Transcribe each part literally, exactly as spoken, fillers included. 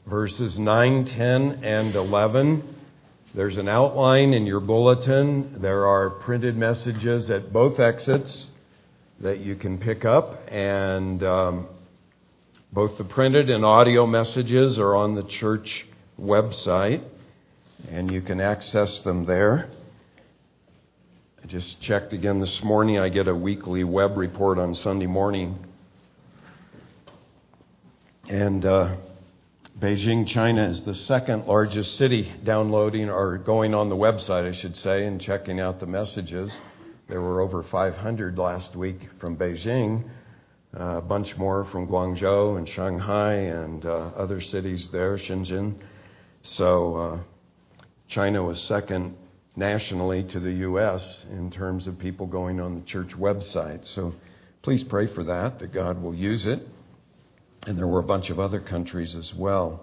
verses nine, ten, and eleven. There's an outline in your bulletin. There are printed messages at both exits that you can pick up, and um, both the printed and audio messages are on the church website, and you can access them there. I just checked again this morning. I get a weekly web report on Sunday morning. And uh, Beijing, China is the second largest city downloading or going on the website, I should say, and checking out the messages. There were over five hundred last week from Beijing, uh, a bunch more from Guangzhou and Shanghai and uh, other cities there, Shenzhen. So uh, China was second nationally to the U S in terms of people going on the church website. So please pray for that, that God will use it. And there were a bunch of other countries as well.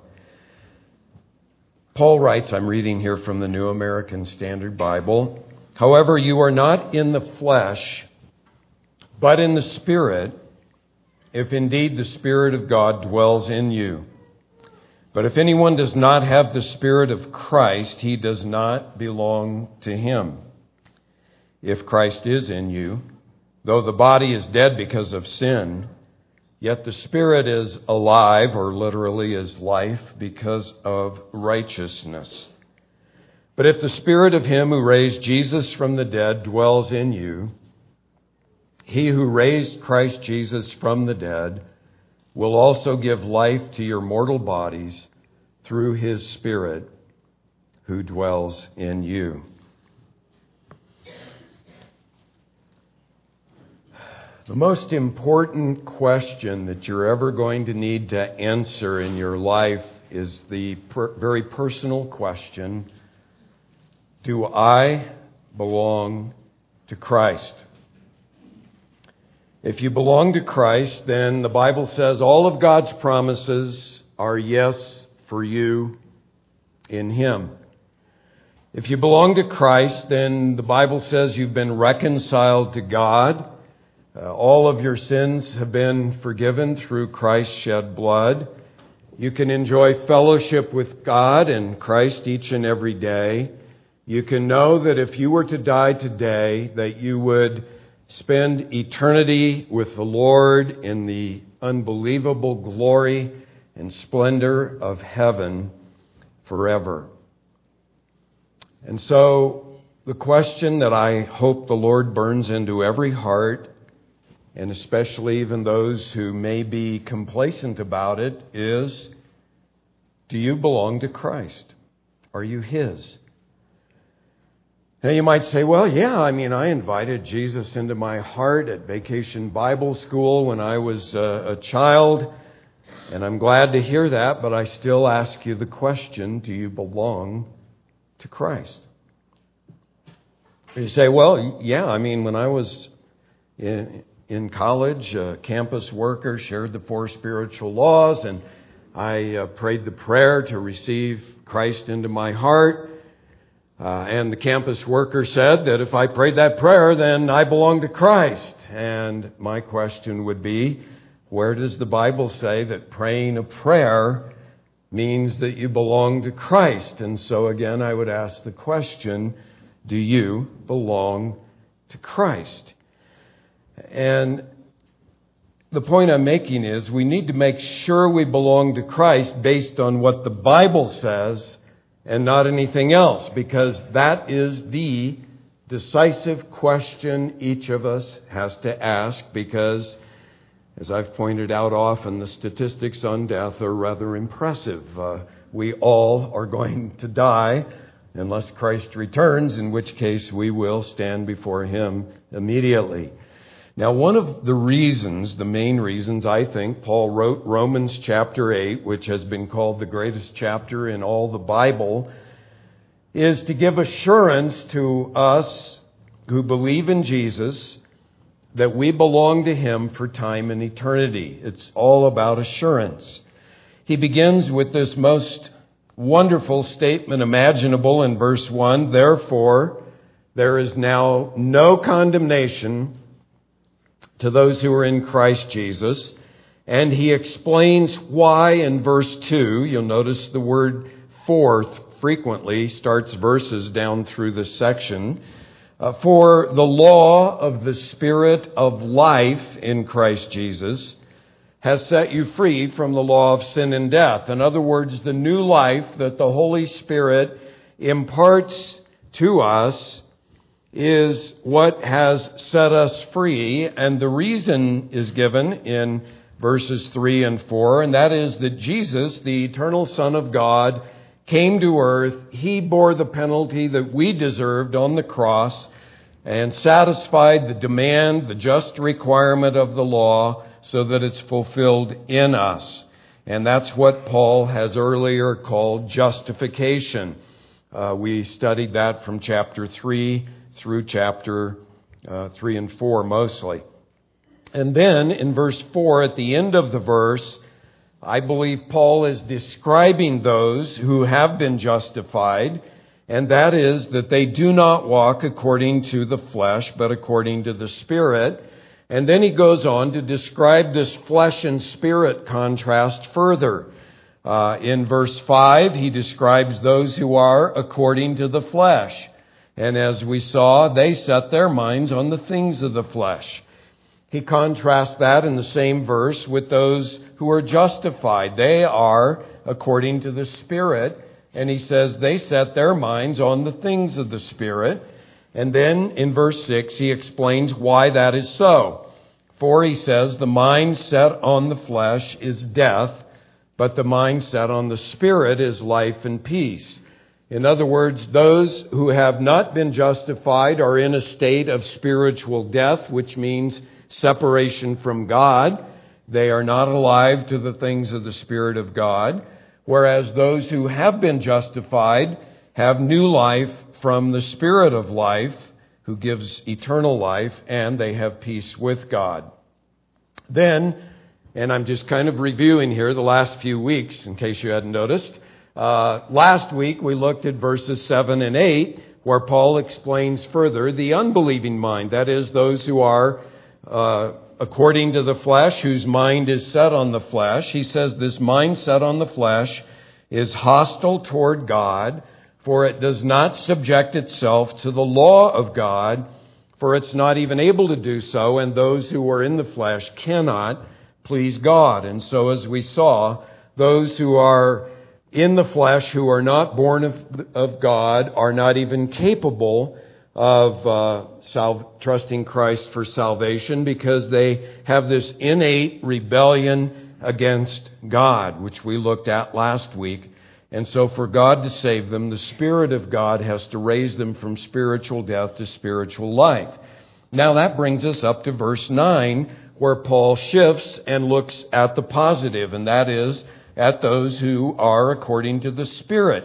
Paul writes, I'm reading here from the New American Standard Bible, however, you are not in the flesh, but in the Spirit, if indeed the Spirit of God dwells in you. But if anyone does not have the Spirit of Christ, he does not belong to him. If Christ is in you, though the body is dead because of sin, yet the Spirit is alive, or literally is life, because of righteousness. But if the Spirit of him who raised Jesus from the dead dwells in you, he who raised Christ Jesus from the dead will also give life to your mortal bodies through his Spirit who dwells in you. The most important question that you're ever going to need to answer in your life is the per- very personal question, do I belong to Christ? If you belong to Christ, then the Bible says all of God's promises are yes for you in Him. If you belong to Christ, then the Bible says you've been reconciled to God. Uh, all of your sins have been forgiven through Christ's shed blood. You can enjoy fellowship with God and Christ each and every day. You can know that if you were to die today, that you would spend eternity with the Lord in the unbelievable glory and splendor of heaven forever. And so the question that I hope the Lord burns into every heart, and especially even those who may be complacent about it, is, do you belong to Christ? Are you His? Now you might say, well, yeah, I mean, I invited Jesus into my heart at Vacation Bible School when I was a, a child, and I'm glad to hear that, but I still ask you the question, do you belong to Christ? You say, well, yeah, I mean, when I was in, in college, a campus worker, shared the four spiritual laws, and I uh, prayed the prayer to receive Christ into my heart. Uh, and the campus worker said that if I prayed that prayer, then I belong to Christ. And my question would be, where does the Bible say that praying a prayer means that you belong to Christ? And so again, I would ask the question, do you belong to Christ? And the point I'm making is we need to make sure we belong to Christ based on what the Bible says and not anything else, because that is the decisive question each of us has to ask, because, as I've pointed out often, the statistics on death are rather impressive. Uh, we all are going to die unless Christ returns, in which case we will stand before Him immediately. Now, one of the reasons, the main reasons, I think, Paul wrote Romans chapter eight, which has been called the greatest chapter in all the Bible, is to give assurance to us who believe in Jesus that we belong to Him for time and eternity. It's all about assurance. He begins with this most wonderful statement imaginable in verse one, therefore, there is now no condemnation to those who are in Christ Jesus. And he explains why in verse two. You'll notice the word fourth frequently starts verses down through this section. Uh, for the law of the Spirit of life in Christ Jesus has set you free from the law of sin and death. In other words, the new life that the Holy Spirit imparts to us is what has set us free. And the reason is given in verses three and four, and that is that Jesus, the eternal Son of God, came to earth. He bore the penalty that we deserved on the cross and satisfied the demand, the just requirement of the law so that it's fulfilled in us. And that's what Paul has earlier called justification. Uh, we studied that from chapter three through chapter uh, three and four mostly. And then in verse four, at the end of the verse, I believe Paul is describing those who have been justified, and that is that they do not walk according to the flesh, but according to the Spirit. And then he goes on to describe this flesh and spirit contrast further. Uh, in verse five, he describes those who are according to the flesh. And as we saw, they set their minds on the things of the flesh. He contrasts that in the same verse with those who are justified. They are according to the Spirit. And he says they set their minds on the things of the Spirit. And then in verse six, he explains why that is so. For he says, the mind set on the flesh is death, but the mind set on the Spirit is life and peace. In other words, those who have not been justified are in a state of spiritual death, which means separation from God. They are not alive to the things of the Spirit of God. Whereas those who have been justified have new life from the Spirit of life, who gives eternal life, and they have peace with God. Then, and I'm just kind of reviewing here the last few weeks, in case you hadn't noticed, uh, last week we looked at verses seven and eight, where Paul explains further the unbelieving mind, that is, those who are uh, according to the flesh, whose mind is set on the flesh. He says this mind set on the flesh is hostile toward God, for it does not subject itself to the law of God, for it's not even able to do so, and those who are in the flesh cannot please God. And so as we saw, those who are in the flesh, who are not born of, of God, are not even capable of uh, sal- trusting Christ for salvation, because they have this innate rebellion against God, which we looked at last week. And so for God to save them, the Spirit of God has to raise them from spiritual death to spiritual life. Now that brings us up to verse nine, where Paul shifts and looks at the positive, and that is at those who are according to the Spirit,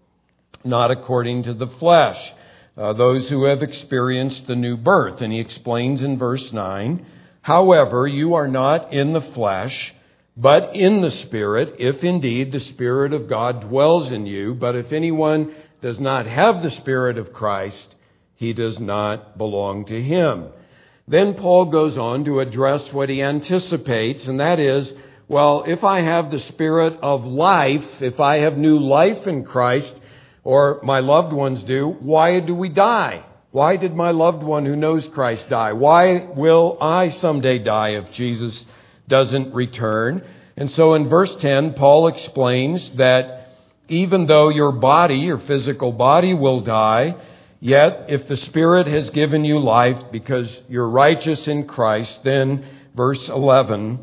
not according to the flesh. Uh, those who have experienced the new birth. And he explains in verse nine, however, you are not in the flesh, but in the Spirit, if indeed the Spirit of God dwells in you. But if anyone does not have the Spirit of Christ, he does not belong to him. Then Paul goes on to address what he anticipates, and that is, well, if I have the Spirit of life, if I have new life in Christ, or my loved ones do, why do we die? Why did my loved one who knows Christ die? Why will I someday die if Jesus doesn't return? And so in verse ten, Paul explains that even though your body, your physical body will die, yet if the Spirit has given you life because you're righteous in Christ, then verse eleven,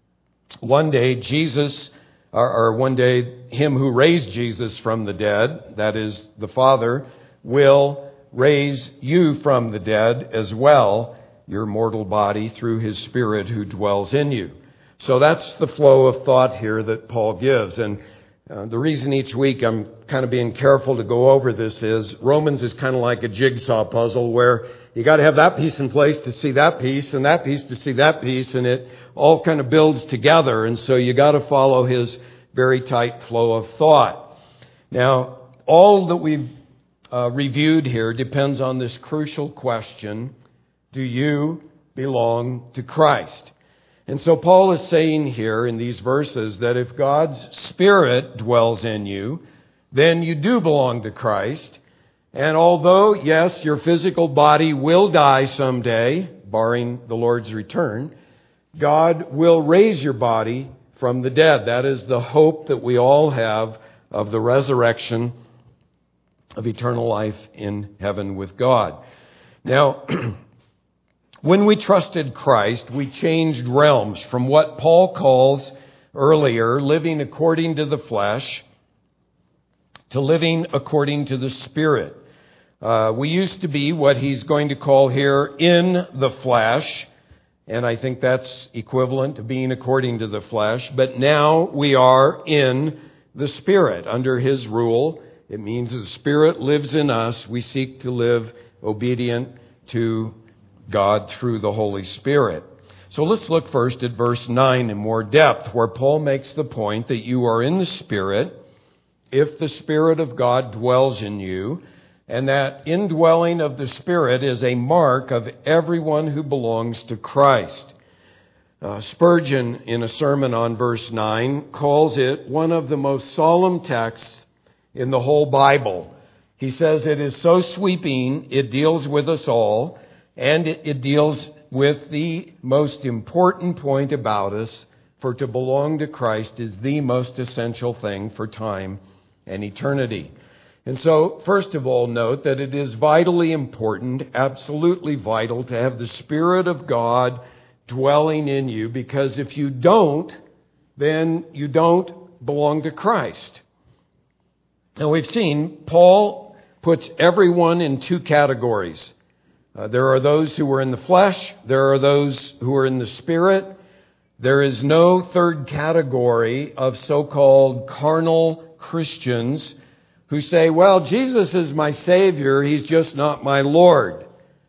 one day Jesus, or, or one day him who raised Jesus from the dead, that is the Father, will raise you from the dead as well, your mortal body, through his Spirit who dwells in you. So that's the flow of thought here that Paul gives. And uh, the reason each week I'm kind of being careful to go over this is Romans is kind of like a jigsaw puzzle where you got to have that piece in place to see that piece and that piece to see that piece, and it all kind of builds together. And so you got to follow his very tight flow of thought. Now, all that we've uh, reviewed here depends on this crucial question: do you belong to Christ? And so Paul is saying here in these verses that if God's Spirit dwells in you, then you do belong to Christ. And although, yes, your physical body will die someday, barring the Lord's return, God will raise your body from the dead. That is the hope that we all have of the resurrection of eternal life in heaven with God. Now, when we trusted Christ, we changed realms from what Paul calls earlier living according to the flesh to living according to the Spirit. Uh, we used to be what he's going to call here in the flesh, and I think that's equivalent to being according to the flesh, but now we are in the Spirit under his rule. It means the Spirit lives in us. We seek to live obedient to God through the Holy Spirit. So let's look first at verse nine in more depth, where Paul makes the point that you are in the Spirit if the Spirit of God dwells in you, and that indwelling of the Spirit is a mark of everyone who belongs to Christ. Uh, Spurgeon, in a sermon on verse nine, calls it one of the most solemn texts in the whole Bible. He says it is so sweeping, it deals with us all, and it, it deals with the most important point about us, for to belong to Christ is the most essential thing for time and eternity. And so, first of all, note that it is vitally important, absolutely vital, to have the Spirit of God dwelling in you, because if you don't, then you don't belong to Christ. Now, we've seen Paul puts everyone in two categories. Uh, there are those who are in the flesh. There are those who are in the Spirit. There is no third category of so-called carnal Christians who say, well, Jesus is my Savior, He's just not my Lord.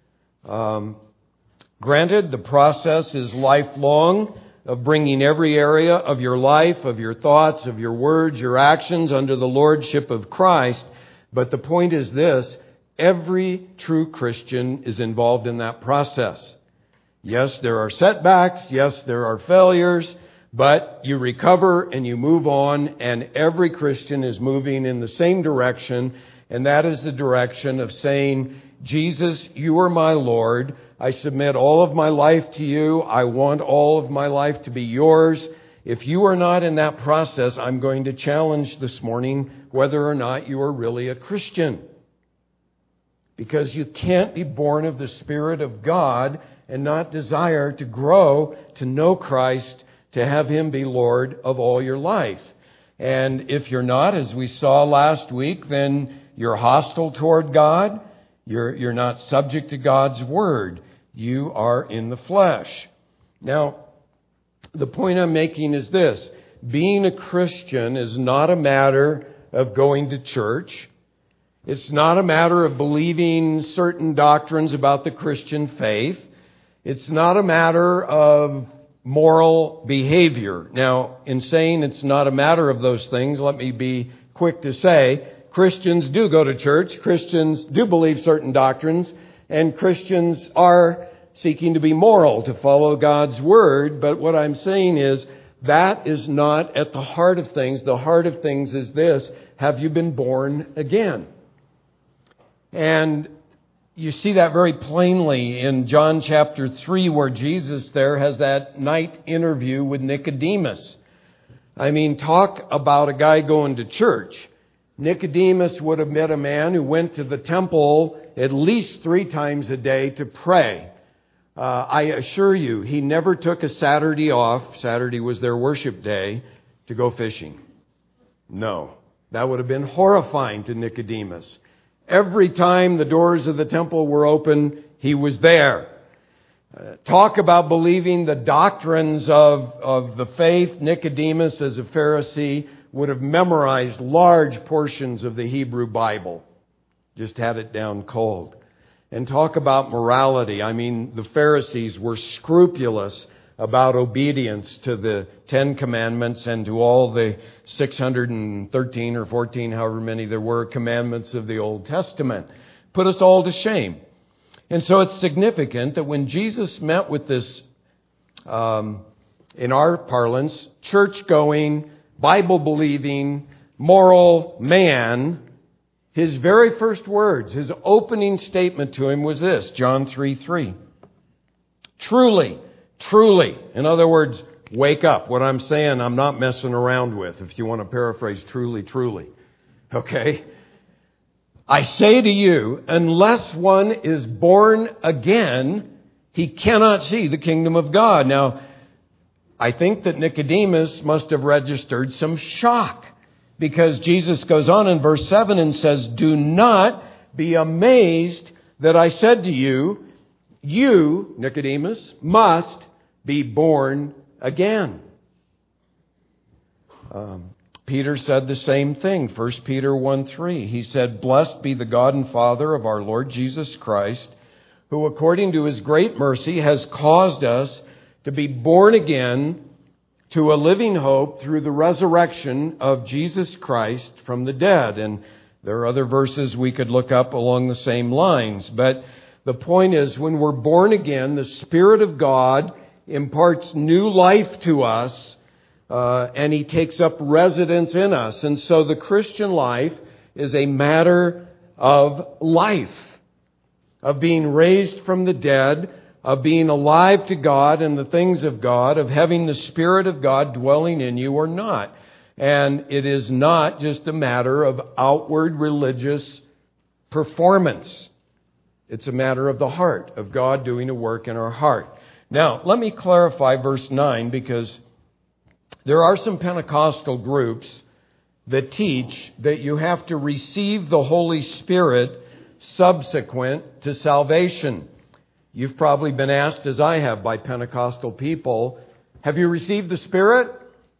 Um, granted, the process is lifelong of bringing every area of your life, of your thoughts, of your words, your actions under the Lordship of Christ. But the point is this: every true Christian is involved in that process. Yes, there are setbacks. Yes, there are failures. But you recover and you move on, and every Christian is moving in the same direction, and that is the direction of saying, Jesus, you are my Lord. I submit all of my life to you. I want all of my life to be yours. If you are not in that process, I'm going to challenge this morning whether or not you are really a Christian. Because you can't be born of the Spirit of God and not desire to grow to know Christ, to have Him be Lord of all your life. And if you're not, as we saw last week, then you're hostile toward God. You're, you're not subject to God's Word. You are in the flesh. Now, the point I'm making is this: being a Christian is not a matter of going to church. It's not a matter of believing certain doctrines about the Christian faith. It's not a matter of moral behavior. Now, in saying it's not a matter of those things, let me be quick to say, Christians do go to church, Christians do believe certain doctrines, and Christians are seeking to be moral, to follow God's Word. But what I'm saying is, that is not at the heart of things. The heart of things is this: have you been born again? And you see that very plainly in John chapter three, where Jesus there has that night interview with Nicodemus. I mean, talk about a guy going to church. Nicodemus would have met a man who went to the temple at least three times a day to pray. Uh, I assure you, he never took a Saturday off. Saturday was their worship day, to go fishing. No, that would have been horrifying to Nicodemus. Every time the doors of the temple were open, he was there. Uh, talk about believing the doctrines of, of the faith. Nicodemus, as a Pharisee, would have memorized large portions of the Hebrew Bible. Just had it down cold. And talk about morality. I mean, the Pharisees were scrupulous about obedience to the Ten Commandments and to all the six hundred thirteen or fourteen, however many there were, commandments of the Old Testament. Put us all to shame. And so it's significant that when Jesus met with this um, in our parlance, church-going, Bible-believing, moral man, his very first words, his opening statement to him was this, John three three. Truly, truly, in other words, wake up. What I'm saying, I'm not messing around with, if you want to paraphrase truly, truly. Okay? I say to you, unless one is born again, he cannot see the kingdom of God. Now, I think that Nicodemus must have registered some shock, because Jesus goes on in verse seven and says, do not be amazed that I said to you, you, Nicodemus, must be born again. Um, Peter said the same thing, First Peter one three. He said, blessed be the God and Father of our Lord Jesus Christ, who according to his great mercy has caused us to be born again to a living hope through the resurrection of Jesus Christ from the dead. And there are other verses we could look up along the same lines. But the point is, when we're born again, the Spirit of God imparts new life to us, uh, and He takes up residence in us. And so the Christian life is a matter of life, of being raised from the dead, of being alive to God and the things of God, of having the Spirit of God dwelling in you or not. And it is not just a matter of outward religious performance. It's a matter of the heart, of God doing a work in our heart. Now, let me clarify verse nine, because there are some Pentecostal groups that teach that you have to receive the Holy Spirit subsequent to salvation. You've probably been asked, as I have by Pentecostal people, have you received the Spirit?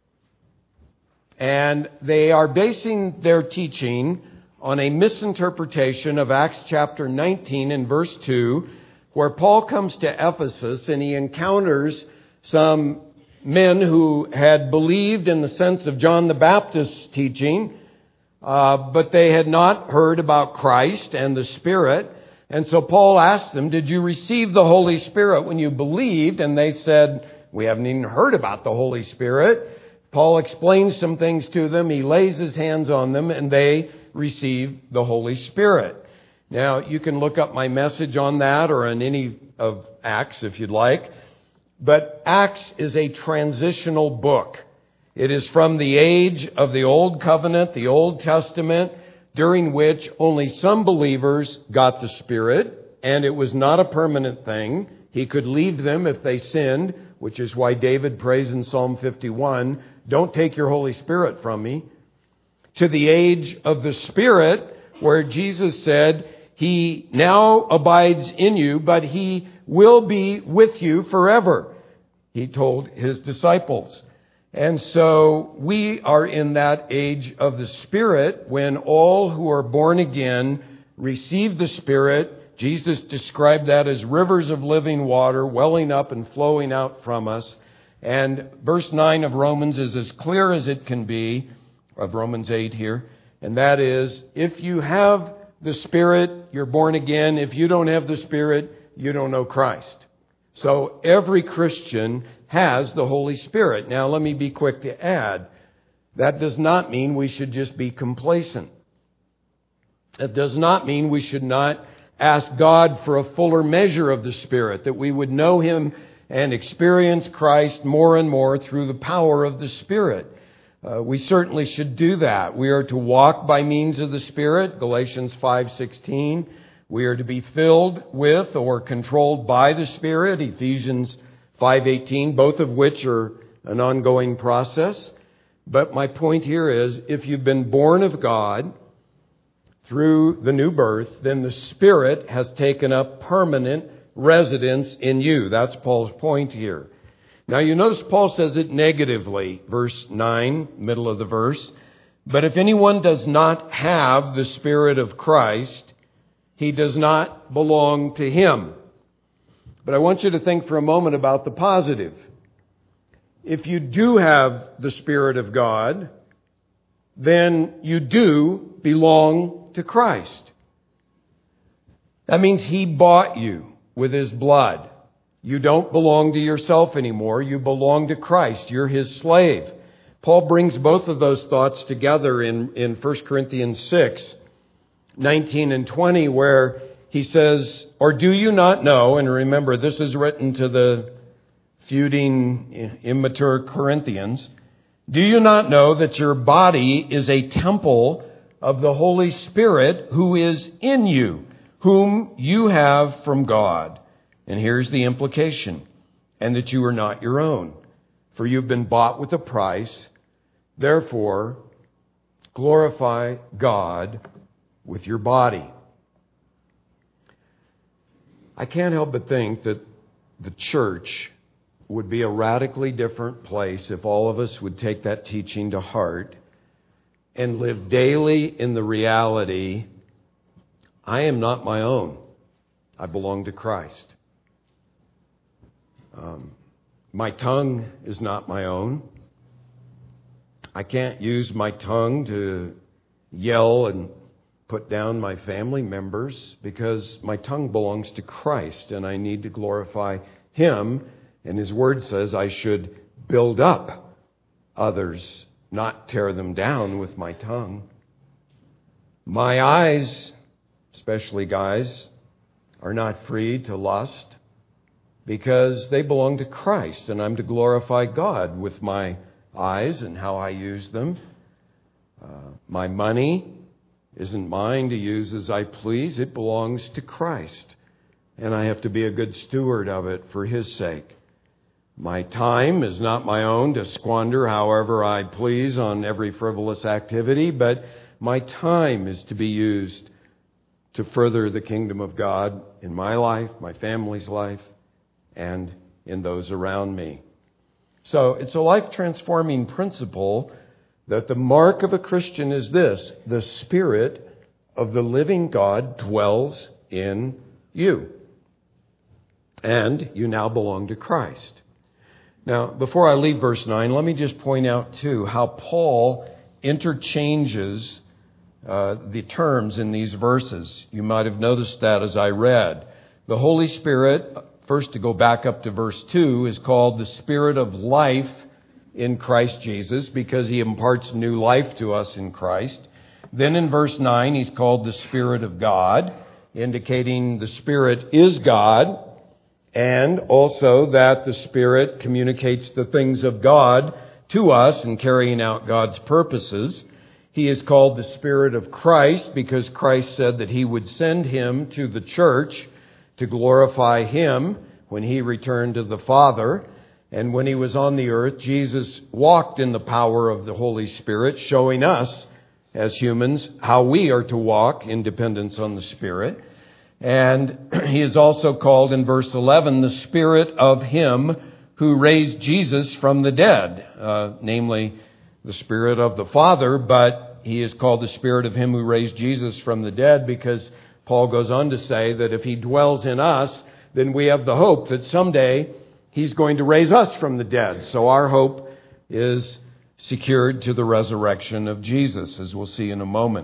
And they are basing their teaching on a misinterpretation of Acts chapter nineteen and verse two, where Paul comes to Ephesus and he encounters some men who had believed in the sense of John the Baptist's teaching, uh, but they had not heard about Christ and the Spirit. And so Paul asked them, did you receive the Holy Spirit when you believed? And they said, we haven't even heard about the Holy Spirit. Paul explains some things to them. He lays his hands on them and they receive the Holy Spirit. Now, you can look up my message on that or on any of Acts if you'd like. But Acts is a transitional book. It is from the age of the Old Covenant, the Old Testament, during which only some believers got the Spirit, and it was not a permanent thing. He could leave them if they sinned, which is why David prays in Psalm fifty-one, don't take your Holy Spirit from me. To the age of the Spirit, where Jesus said, He now abides in you, but He will be with you forever, He told His disciples. And so we are in that age of the Spirit when all who are born again receive the Spirit. Jesus described that as rivers of living water welling up and flowing out from us. And verse nine of Romans is as clear as it can be, of Romans eight here. And that is, if you have the Spirit, you're born again. If you don't have the Spirit, you don't know Christ. So every Christian has the Holy Spirit. Now, let me be quick to add, that does not mean we should just be complacent. It does not mean we should not ask God for a fuller measure of the Spirit, that we would know Him and experience Christ more and more through the power of the Spirit. Uh, we certainly should do that. We are to walk by means of the Spirit, Galatians five sixteen. We are to be filled with or controlled by the Spirit, Ephesians five eighteen, both of which are an ongoing process. But my point here is, if you've been born of God through the new birth, then the Spirit has taken up permanent residence in you. That's Paul's point here. Now you notice Paul says it negatively, verse nine, middle of the verse. But if anyone does not have the Spirit of Christ, he does not belong to Him. But I want you to think for a moment about the positive. If you do have the Spirit of God, then you do belong to Christ. That means He bought you with His blood. You don't belong to yourself anymore. You belong to Christ. You're His slave. Paul brings both of those thoughts together in, in First Corinthians six, nineteen and twenty, where he says, or do you not know, and remember this is written to the feuding, immature Corinthians, do you not know that your body is a temple of the Holy Spirit who is in you, whom you have from God? And here's the implication, and that you are not your own, for you've been bought with a price. Therefore, glorify God with your body. I can't help but think that the church would be a radically different place if all of us would take that teaching to heart and live daily in the reality, I am not my own. I belong to Christ. Um, my tongue is not my own. I can't use my tongue to yell and put down my family members because my tongue belongs to Christ and I need to glorify Him. And His Word says I should build up others, not tear them down with my tongue. My eyes, especially guys, are not free to lust because they belong to Christ and I'm to glorify God with my eyes and how I use them. Uh, my money isn't mine to use as I please. It belongs to Christ. And I have to be a good steward of it for His sake. My time is not my own to squander however I please on every frivolous activity, but my time is to be used to further the kingdom of God in my life, my family's life, and in those around me. So it's a life-transforming principle that the mark of a Christian is this: the Spirit of the living God dwells in you. And you now belong to Christ. Now, before I leave verse nine, let me just point out, too, how Paul interchanges uh, the terms in these verses. You might have noticed that as I read. The Holy Spirit, first to go back up to verse two, is called the Spirit of life in Christ Jesus because He imparts new life to us in Christ. Then in verse nine, He's called the Spirit of God, indicating the Spirit is God, and also that the Spirit communicates the things of God to us in carrying out God's purposes. He is called the Spirit of Christ because Christ said that He would send Him to the church to glorify Him when He returned to the Father. And when He was on the earth, Jesus walked in the power of the Holy Spirit, showing us as humans how we are to walk in dependence on the Spirit. And He is also called in verse eleven the Spirit of Him who raised Jesus from the dead, uh, namely the Spirit of the Father, but He is called the Spirit of Him who raised Jesus from the dead because Paul goes on to say that if He dwells in us, then we have the hope that someday He's going to raise us from the dead. So our hope is secured to the resurrection of Jesus, as we'll see in a moment.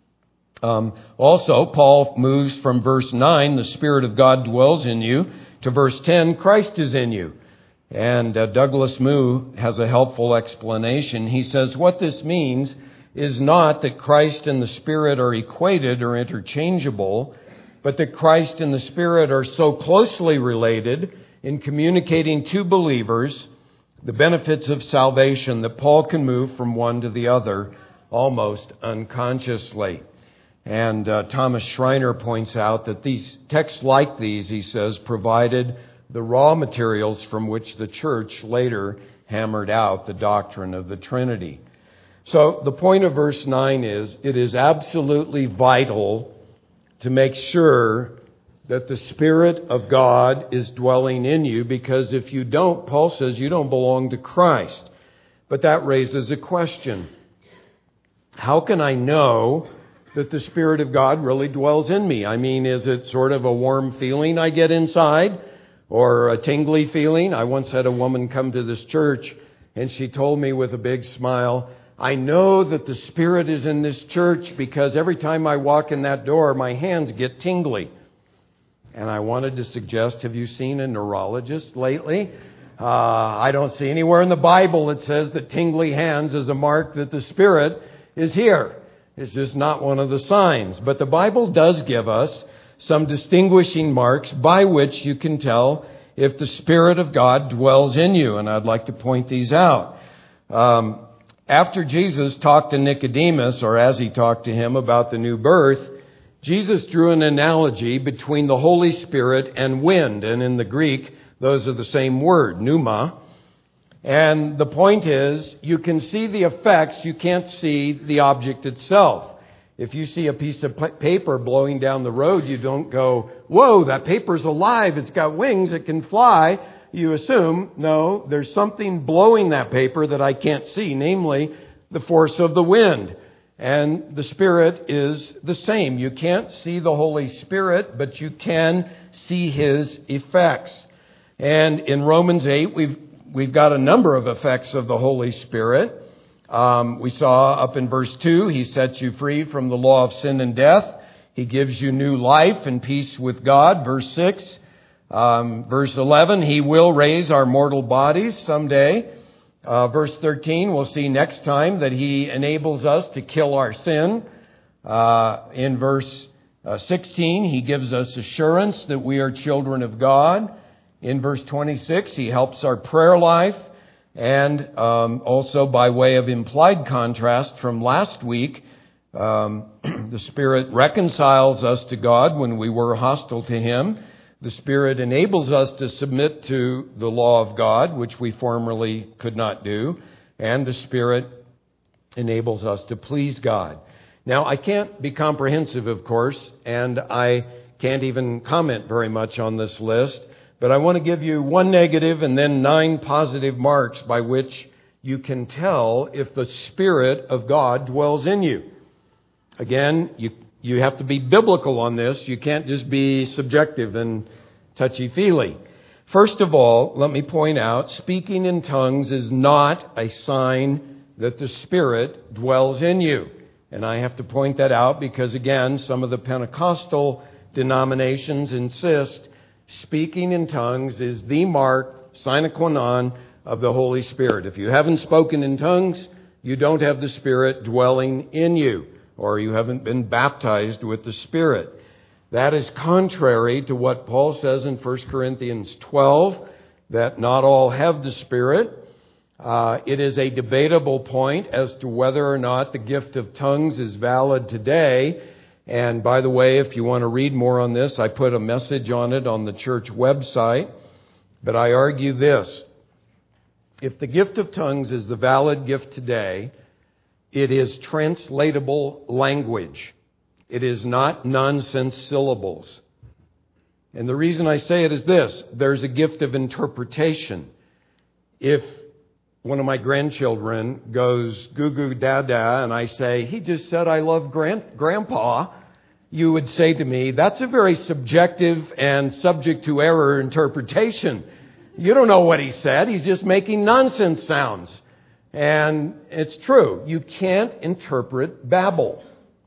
Um, also, Paul moves from verse nine, the Spirit of God dwells in you, to verse ten, Christ is in you. And uh, Douglas Moo has a helpful explanation. He says, what this means is not that Christ and the Spirit are equated or interchangeable, but that Christ and the Spirit are so closely related in communicating to believers the benefits of salvation that Paul can move from one to the other almost unconsciously. And uh, Thomas Schreiner points out that these texts like these, he says, provided the raw materials from which the church later hammered out the doctrine of the Trinity. So the point of verse nine is, it is absolutely vital to make sure that the Spirit of God is dwelling in you, because if you don't, Paul says, you don't belong to Christ. But that raises a question. How can I know that the Spirit of God really dwells in me? I mean, is it sort of a warm feeling I get inside or a tingly feeling? I once had a woman come to this church and she told me with a big smile, I know that the Spirit is in this church because every time I walk in that door, my hands get tingly. And I wanted to suggest, have you seen a neurologist lately? Uh, I don't see anywhere in the Bible it says that tingly hands is a mark that the Spirit is here. It's just not one of the signs. But the Bible does give us some distinguishing marks by which you can tell if the Spirit of God dwells in you. And I'd like to point these out. Um, after Jesus talked to Nicodemus, or as he talked to him about the new birth, Jesus drew an analogy between the Holy Spirit and wind. And in the Greek, those are the same word, pneuma. And the point is, you can see the effects, you can't see the object itself. If you see a piece of paper blowing down the road, you don't go, whoa, that paper's alive, it's got wings, it can fly. You assume, no, there's something blowing that paper that I can't see, namely the force of the wind. And the Spirit is the same. You can't see the Holy Spirit, but you can see His effects. And in Romans eight, we've we've got a number of effects of the Holy Spirit. Um, we saw up in verse two, He sets you free from the law of sin and death. He gives you new life and peace with God. Verse six, um, verse eleven, He will raise our mortal bodies someday. Uh, verse thirteen, we'll see next time that He enables us to kill our sin. Uh, in verse uh, sixteen, He gives us assurance that we are children of God. In verse twenty-six, He helps our prayer life. And um, also by way of implied contrast from last week, um, the Spirit reconciles us to God when we were hostile to Him. The Spirit enables us to submit to the law of God, which we formerly could not do. And the Spirit enables us to please God. Now, I can't be comprehensive, of course, and I can't even comment very much on this list. But I want to give you one negative and then nine positive marks by which you can tell if the Spirit of God dwells in you. Again, you You have to be biblical on this. You can't just be subjective and touchy-feely. First of all, let me point out, speaking in tongues is not a sign that the Spirit dwells in you. And I have to point that out because, again, some of the Pentecostal denominations insist speaking in tongues is the mark, sine qua non, of the Holy Spirit. If you haven't spoken in tongues, you don't have the Spirit dwelling in you, or you haven't been baptized with the Spirit. That is contrary to what Paul says in First Corinthians twelve, that not all have the Spirit. Uh, it is a debatable point as to whether or not the gift of tongues is valid today. And by the way, if you want to read more on this, I put a message on it on the church website. But I argue this. If the gift of tongues is the valid gift today, it is translatable language. It is not nonsense syllables. And the reason I say it is this. There's a gift of interpretation. If one of my grandchildren goes goo goo da da and I say, he just said I love grand- grandpa, you would say to me, that's a very subjective and subject to error interpretation. You don't know what he said. He's just making nonsense sounds. And it's true. You can't interpret babble.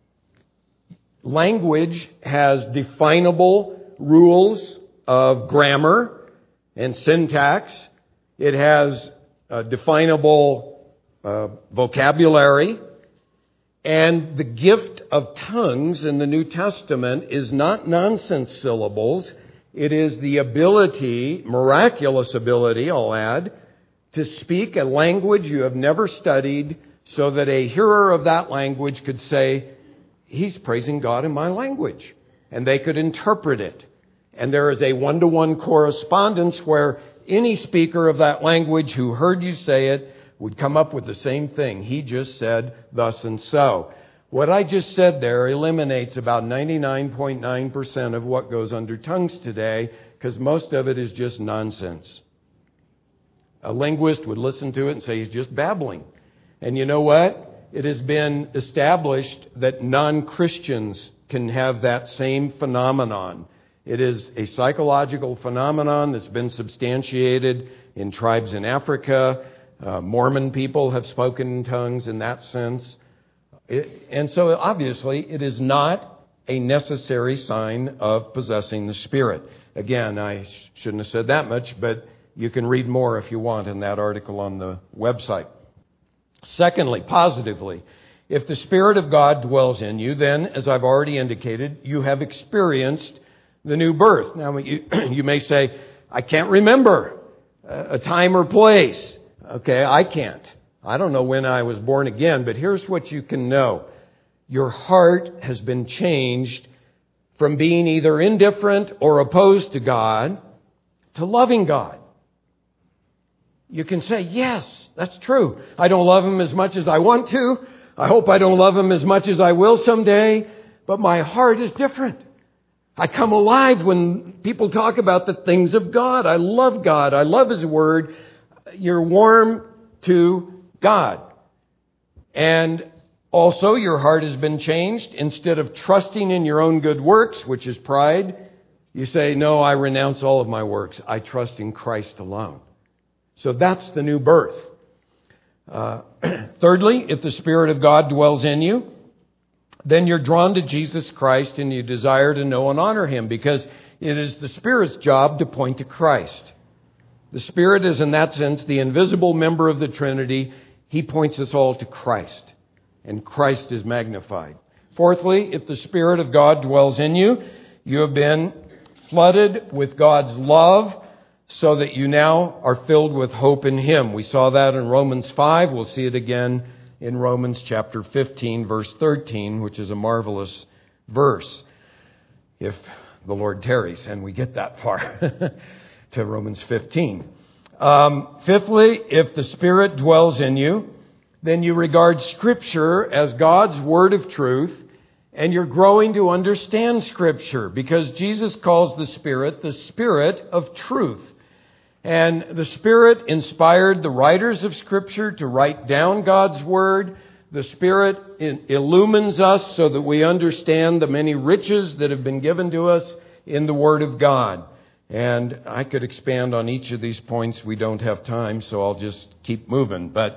Language has definable rules of grammar and syntax. It has a definable uh, vocabulary. And the gift of tongues in the New Testament is not nonsense syllables. It is the ability, miraculous ability, I'll add, to speak a language you have never studied so that a hearer of that language could say, he's praising God in my language. And they could interpret it. And there is a one-to-one correspondence where any speaker of that language who heard you say it would come up with the same thing. He just said thus and so. What I just said there eliminates about ninety-nine point nine percent of what goes under tongues today, because most of it is just nonsense. A linguist would listen to it and say he's just babbling. And you know what? It has been established that non-Christians can have that same phenomenon. It is a psychological phenomenon that's been substantiated in tribes in Africa. Uh, Mormon people have spoken in tongues in that sense. It, and so obviously it is not a necessary sign of possessing the Spirit. Again, I shouldn't have said that much, but you can read more if you want in that article on the website. Secondly, positively, if the Spirit of God dwells in you, then, as I've already indicated, you have experienced the new birth. Now, you, you may say, I can't remember a time or place. Okay, I can't. I don't know when I was born again, but here's what you can know. Your heart has been changed from being either indifferent or opposed to God to loving God. You can say, yes, that's true. I don't love Him as much as I want to. I hope I don't love Him as much as I will someday. But my heart is different. I come alive when people talk about the things of God. I love God. I love His Word. You're warm to God. And also your heart has been changed. Instead of trusting in your own good works, which is pride, you say, no, I renounce all of my works. I trust in Christ alone. So that's the new birth. Uh, thirdly, if the Spirit of God dwells in you, then you're drawn to Jesus Christ and you desire to know and honor Him, because it is the Spirit's job to point to Christ. The Spirit is, in that sense, the invisible member of the Trinity. He points us all to Christ, and Christ is magnified. Fourthly, if the Spirit of God dwells in you, you have been flooded with God's love, so that you now are filled with hope in Him. We saw that in Romans five. We'll see it again in Romans chapter fifteen, verse thirteen, which is a marvelous verse, if the Lord tarries and we get that far to Romans fifteen. Um, fifthly, if the Spirit dwells in you, then you regard Scripture as God's word of truth, and you're growing to understand Scripture, because Jesus calls the Spirit the Spirit of truth. And the Spirit inspired the writers of Scripture to write down God's Word. The Spirit illumines us so that we understand the many riches that have been given to us in the Word of God. And I could expand on each of these points. We don't have time, so I'll just keep moving. But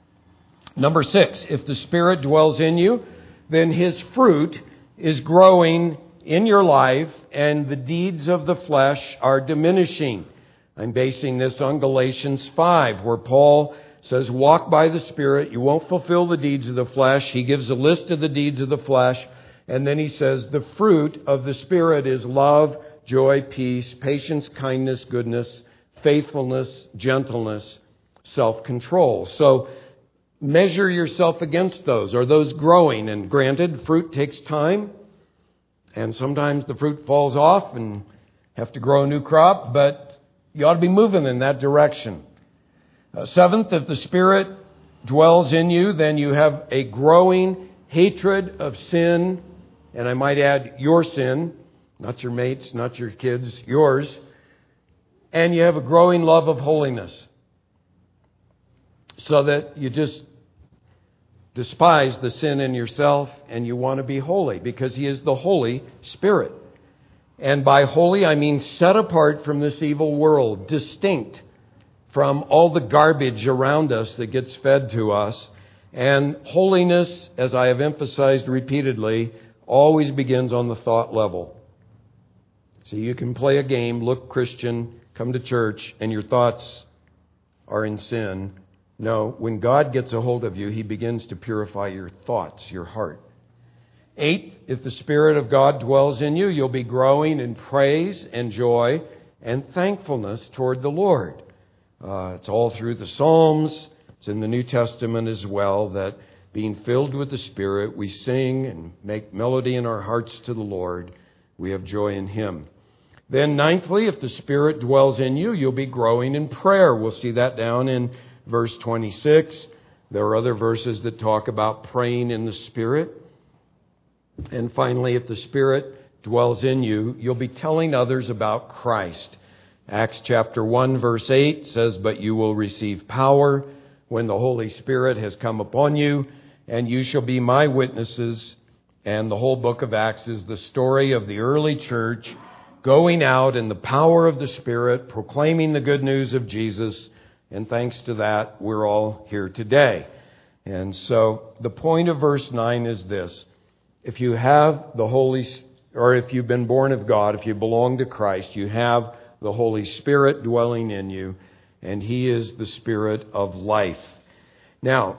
number six, if the Spirit dwells in you, then His fruit is growing in your life, and the deeds of the flesh are diminishing. I'm basing this on Galatians five, where Paul says, walk by the Spirit, you won't fulfill the deeds of the flesh. He gives a list of the deeds of the flesh, and then he says, the fruit of the Spirit is love, joy, peace, patience, kindness, goodness, faithfulness, gentleness, self-control. So measure yourself against those. Are those growing? And granted, fruit takes time, and sometimes the fruit falls off and have to grow a new crop, but you ought to be moving in that direction. Uh, seventh, if the Spirit dwells in you, then you have a growing hatred of sin, and I might add your sin, not your mates, not your kids, yours, and you have a growing love of holiness, so that you just despise the sin in yourself and you want to be holy, because He is the Holy Spirit. And by holy, I mean set apart from this evil world, distinct from all the garbage around us that gets fed to us. And holiness, as I have emphasized repeatedly, always begins on the thought level. So you can play a game, look Christian, come to church, and your thoughts are in sin. No, when God gets a hold of you, He begins to purify your thoughts, your heart. Eight, if the Spirit of God dwells in you, you'll be growing in praise and joy and thankfulness toward the Lord. Uh, it's all through the Psalms. It's in the New Testament as well, that being filled with the Spirit, we sing and make melody in our hearts to the Lord. We have joy in Him. Then ninthly, if the Spirit dwells in you, you'll be growing in prayer. We'll see that down in verse twenty-six. There are other verses that talk about praying in the Spirit. And finally, if the Spirit dwells in you, you'll be telling others about Christ. Acts chapter one, verse eight says, but you will receive power when the Holy Spirit has come upon you, and you shall be my witnesses. And the whole book of Acts is the story of the early church going out in the power of the Spirit, proclaiming the good news of Jesus. And thanks to that, we're all here today. And so the point of verse nine is this. If you have the Holy or if you've been born of God, if you belong to Christ, you have the Holy Spirit dwelling in you, and He is the Spirit of life. Now,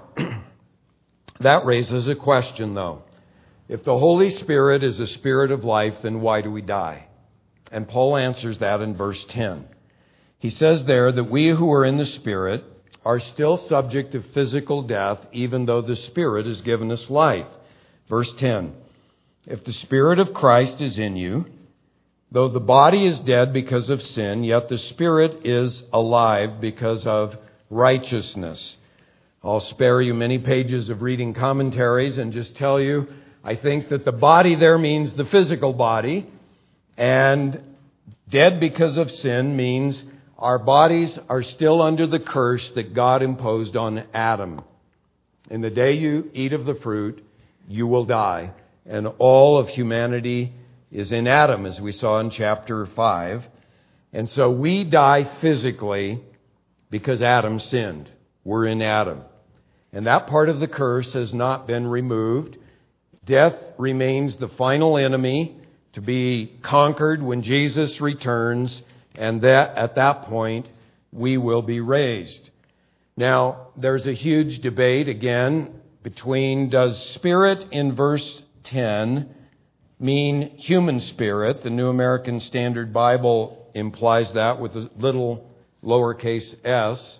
that raises a question, though. If the Holy Spirit is a Spirit of life, then why do we die? And Paul answers that in verse ten. He says there that we who are in the Spirit are still subject to physical death, even though the Spirit has given us life. Verse ten. If the Spirit of Christ is in you, though the body is dead because of sin, yet the Spirit is alive because of righteousness. I'll spare you many pages of reading commentaries and just tell you, I think that the body there means the physical body, and dead because of sin means our bodies are still under the curse that God imposed on Adam. In the day you eat of the fruit, you will die. And all of humanity is in Adam, as we saw in chapter five. And so we die physically because Adam sinned. We're in Adam. And that part of the curse has not been removed. Death remains the final enemy to be conquered when Jesus returns, and that at that point we will be raised. Now, there's a huge debate again between, does spirit in verse ten mean human spirit? The New American Standard Bible implies that with a little lowercase s.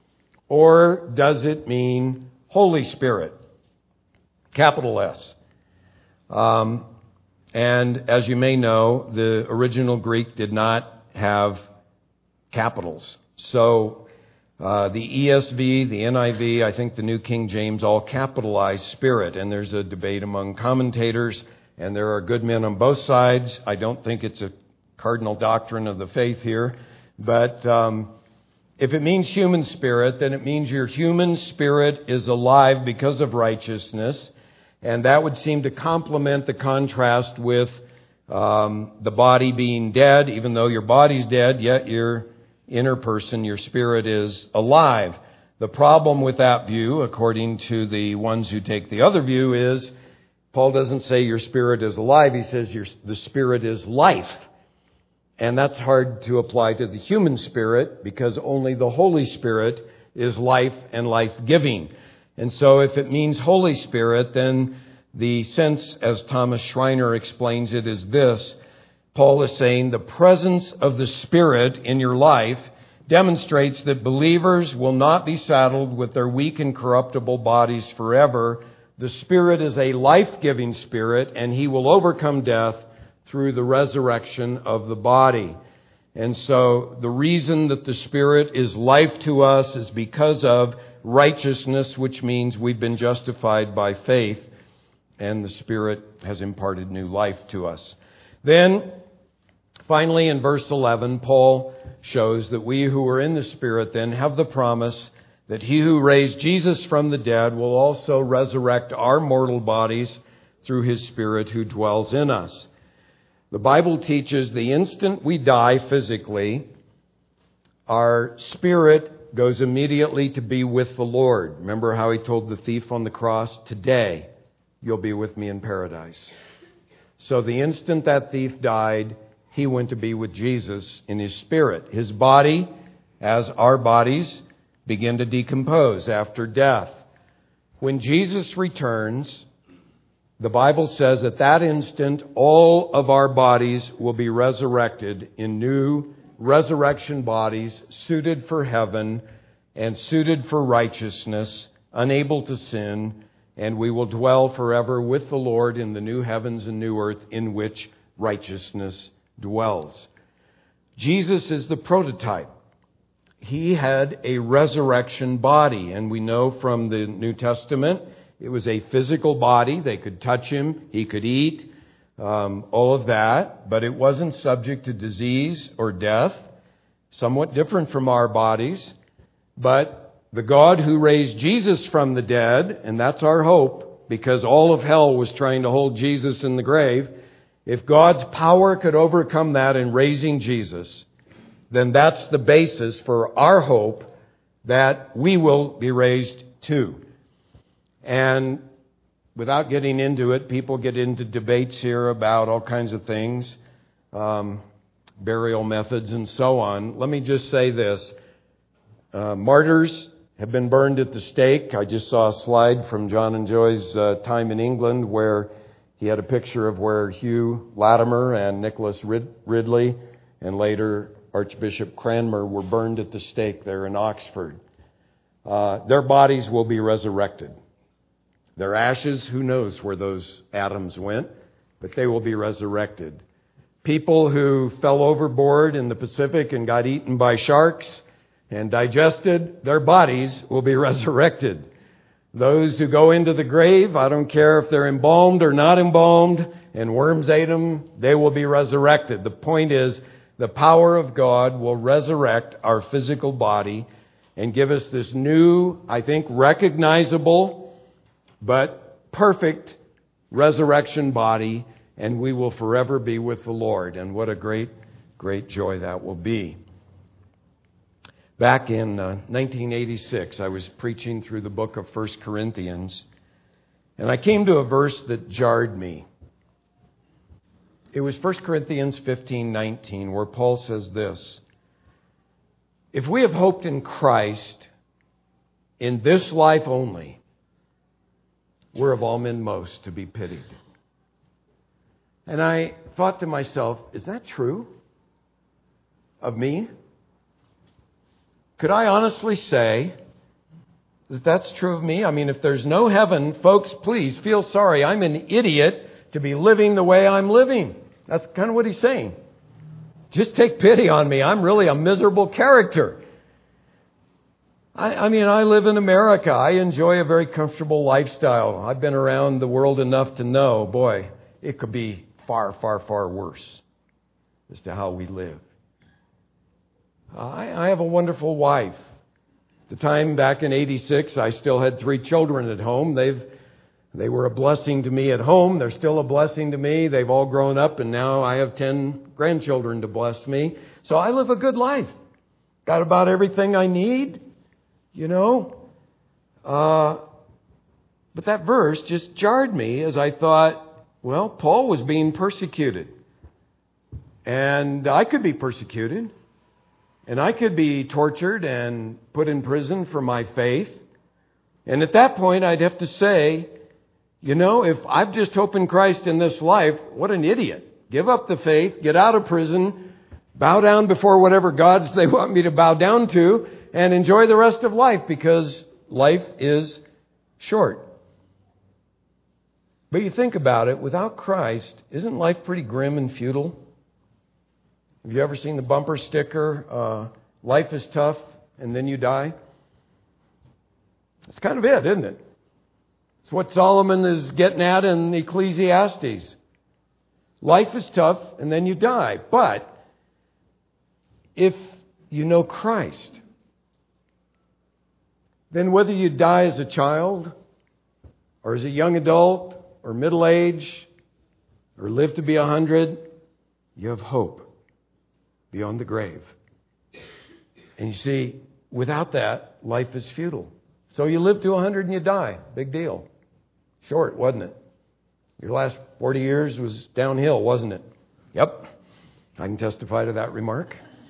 Or does it mean Holy Spirit? Capital S. Um, and as you may know, the original Greek did not have capitals. So uh, the E S V, the N I V, I think the New King James all capitalize Spirit. And there's a debate among commentators, and there are good men on both sides. I don't think it's a cardinal doctrine of the faith here. But um, if it means human spirit, then it means your human spirit is alive because of righteousness. And that would seem to complement the contrast with um, the body being dead. Even though your body's dead, yet your inner person, your spirit, is alive. The problem with that view, according to the ones who take the other view, is Paul doesn't say your spirit is alive. He says your, the spirit is life. And that's hard to apply to the human spirit because only the Holy Spirit is life and life-giving. And so if it means Holy Spirit, then the sense, as Thomas Schreiner explains it, is this. Paul is saying the presence of the Spirit in your life demonstrates that believers will not be saddled with their weak and corruptible bodies forever. The Spirit is a life-giving Spirit, and He will overcome death through the resurrection of the body. And so the reason that the Spirit is life to us is because of righteousness, which means we've been justified by faith, and the Spirit has imparted new life to us. Then, finally, in verse eleven, Paul shows that we who are in the Spirit then have the promise that He who raised Jesus from the dead will also resurrect our mortal bodies through His Spirit who dwells in us. The Bible teaches the instant we die physically, our spirit goes immediately to be with the Lord. Remember how He told the thief on the cross, today you'll be with me in paradise. So the instant that thief died, he went to be with Jesus in his spirit. His body, as our bodies, begin to decompose after death. When Jesus returns, the Bible says at that instant, all of our bodies will be resurrected in new resurrection bodies, suited for heaven and suited for righteousness, unable to sin, and we will dwell forever with the Lord in the new heavens and new earth in which righteousness dwells. Jesus is the prototype. He had a resurrection body, and we know from the New Testament it was a physical body. They could touch Him. He could eat, um, all of that. But it wasn't subject to disease or death. Somewhat different from our bodies. But the God who raised Jesus from the dead, and that's our hope, because all of hell was trying to hold Jesus in the grave. If God's power could overcome that in raising Jesus, then that's the basis for our hope that we will be raised too. And without getting into it, people get into debates here about all kinds of things, um, burial methods and so on. Let me just say this. Uh, martyrs have been burned at the stake. I just saw a slide from John and Joy's uh, time in England where he had a picture of where Hugh Latimer and Nicholas Rid- Ridley and later Archbishop Cranmer were burned at the stake there in Oxford. Uh, their bodies will be resurrected. Their ashes, who knows where those atoms went, but they will be resurrected. People who fell overboard in the Pacific and got eaten by sharks and digested, their bodies will be resurrected. Those who go into the grave, I don't care if they're embalmed or not embalmed, and worms ate them, they will be resurrected. The point is, the power of God will resurrect our physical body and give us this new, I think, recognizable, but perfect resurrection body, and we will forever be with the Lord. And what a great, great joy that will be. Back in uh, nineteen eighty-six, I was preaching through the book of First Corinthians, and I came to a verse that jarred me. It was First Corinthians fifteen nineteen, where Paul says this: if we have hoped in Christ in this life only, we're of all men most to be pitied. And I thought to myself, is that true of me? Could I honestly say that that's true of me? I mean, if there's no heaven, folks, please feel sorry. I'm an idiot to be living the way I'm living. That's kind of what he's saying. Just take pity on me. I'm really a miserable character. I, I mean, I live in America. I enjoy a very comfortable lifestyle. I've been around the world enough to know, boy, it could be far, far, far worse as to how we live. I, I have a wonderful wife. At the time back in eighty-six, I still had three children at home. They've They were a blessing to me at home. They're still a blessing to me. They've all grown up, and now I have ten grandchildren to bless me. So I live a good life. Got about everything I need, you know. Uh, but that verse just jarred me as I thought, well, Paul was being persecuted. And I could be persecuted. And I could be tortured and put in prison for my faith. And at that point, I'd have to say, you know, if I've just hoped in Christ in this life, what an idiot. Give up the faith, get out of prison, bow down before whatever gods they want me to bow down to, and enjoy the rest of life, because life is short. But you think about it, without Christ, isn't life pretty grim and futile? Have you ever seen the bumper sticker, uh, life is tough, and then you die? That's kind of it, isn't it? It's what Solomon is getting at in Ecclesiastes. Life is tough, and then you die. But if you know Christ, then whether you die as a child, or as a young adult, or middle age, or live to be a hundred, you have hope beyond the grave. And you see, without that, life is futile. So you live to a hundred and you die. Big deal. Short, wasn't it? Your last forty years was downhill, wasn't it? Yep. I can testify to that remark.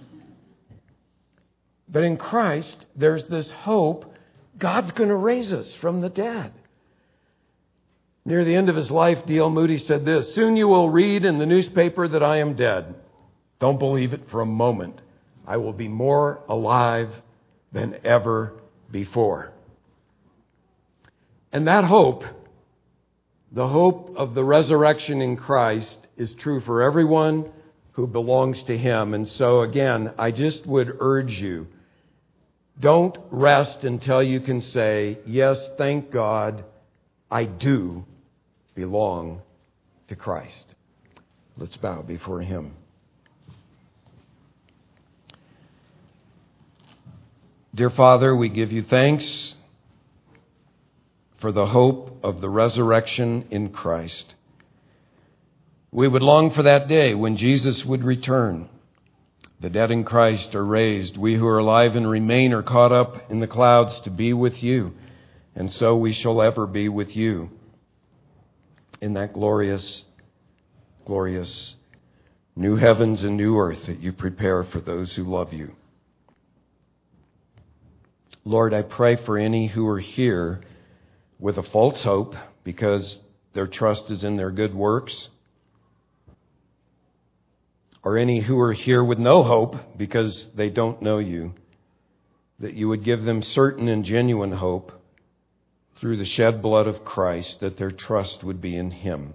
But in Christ, there's this hope God's going to raise us from the dead. Near the end of his life, D L Moody said this: soon you will read in the newspaper that I am dead. Don't believe it for a moment. I will be more alive than ever before. And that hope, the hope of the resurrection in Christ, is true for everyone who belongs to him. And so again, I just would urge you, don't rest until you can say, yes, thank God, I do belong to Christ. Let's bow before him. Dear Father, we give you thanks for the hope of the resurrection in Christ. We would long for that day when Jesus would return. The dead in Christ are raised. We who are alive and remain are caught up in the clouds to be with you. And so we shall ever be with you. in that glorious, glorious new heavens and new earth that you prepare for those who love you. Lord, I pray for any who are here with a false hope because their trust is in their good works, or any who are here with no hope because they don't know you, that you would give them certain and genuine hope through the shed blood of Christ, that their trust would be in Him.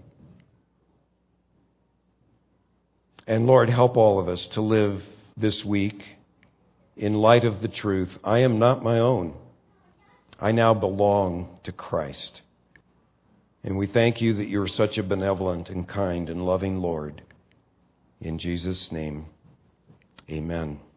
And Lord, help all of us to live this week in light of the truth. I am not my own. I now belong to Christ. And we thank you that you're such a benevolent and kind and loving Lord. In Jesus' name, amen.